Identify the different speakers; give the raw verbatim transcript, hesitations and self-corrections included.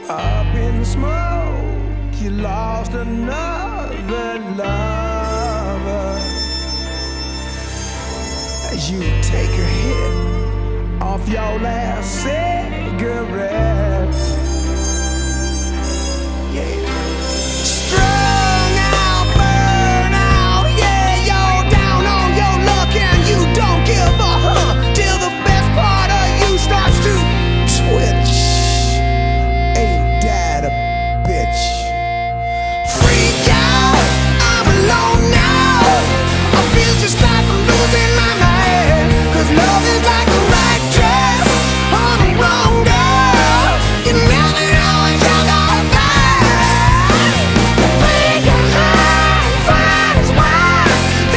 Speaker 1: Up in smoke, you lost another lover. As you take a hit off your last cigarette,